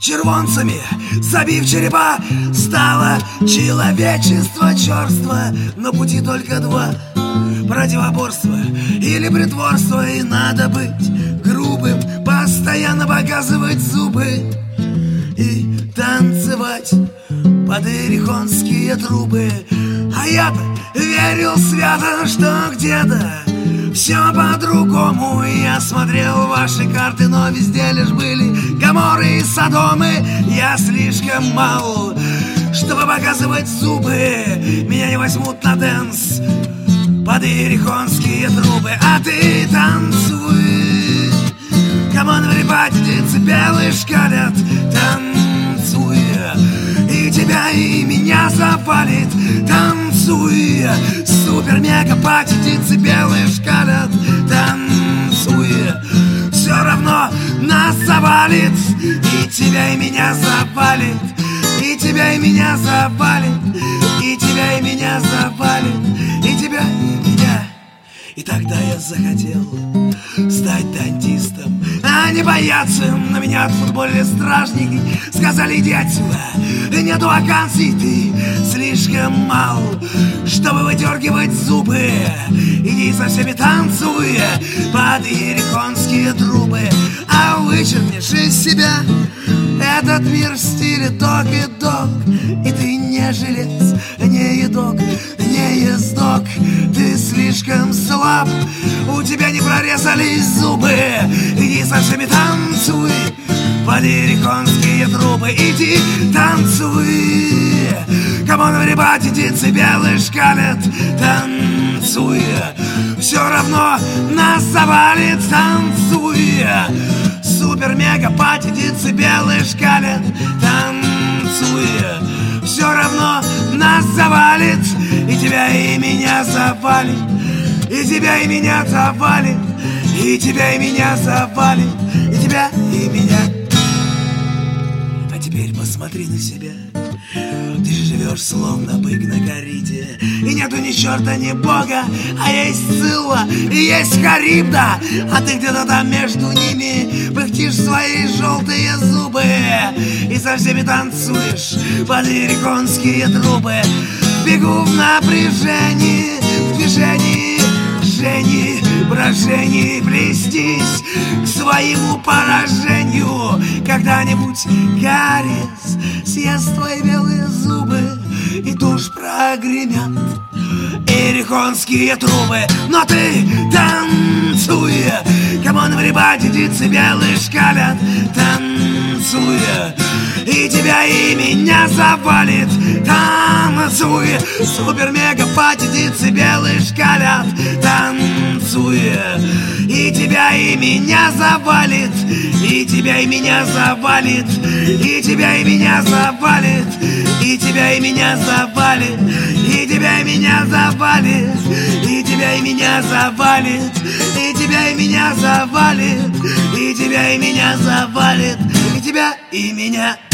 червонцами, забив черепа, стало человечество черство. На пути только два: противоборство или притворство. И надо быть грубым, постоянно показывать зубы и танцевать под иерихонские трубы. А я-то верил свято, что где-то все по-другому. Я смотрел ваши карты, но везде лишь были Гоморры и Содомы. Я слишком мал, чтобы показывать зубы. Меня не возьмут на дэнс под иерихонские трубы. А ты танцуй, камон, everybody, птицы белые шкалят. Танцуй, и тебя, и меня запалит. Танцуй, супер-мега-пати, птицы белые шкалят. Танцуй, все равно нас завалит. И тебя, и меня завалит. И тебя, и меня завалит. И тебя, и меня завалит. И тебя, и меня. И тогда я захотел стать дантистом, а не бояться. На меня от футбольные стражники сказали: иди отсюда, нету вакансий, ты слишком мал, чтобы выдергивать зубы. Иди со всеми танцуй под иерихонские трубы. А вычеркнешь из себя этот мир в стиле дог и дог. И ты не жилец, не едок, не ездок. Ты слишком слаб, у тебя не прорезались зубы. Иди со всеми танцуй под иерихонские трубы. Иди танцуй, камон, everybody, птицы белые шкалят. Танцуй, все равно нас завалит. Танцуй, супер-мега-пати, птицы белые шкалят. Танцуй, все равно нас завалит. И тебя, и меня завалит. И тебя, и меня завалит. И тебя, и меня завалит. И тебя, и меня. А теперь посмотри на себя. Ты же живешь словно бык на кориде. И нету ни черта, ни бога, а есть Сцилла и есть Харибда. А ты где-то там между ними пыхтишь свои желтые зубы. И со всеми танцуешь под иерихонские трубы. Бегу в напряжении, в движении, жжении, брожении, плестись к своему поражению. Когда-нибудь кариес съест твои белые зубы, и тушь прогремят иерихонские трубы. Но ты танцуй, камон, everybody, птицы белые шкалят. Танцуй, и тебя, и меня завалит. Танцуй, супер-мега-пати, птицы белые шкалят. Танцуй, и тебя, и меня завалит. И тебя, и меня завалит. И тебя, и меня завалит. И тебя, и меня завалит. И тебя, и меня завалит. И тебя, и меня завалит. И тебя, и меня завалит. И тебя, и меня завалит. И тебя, и меня.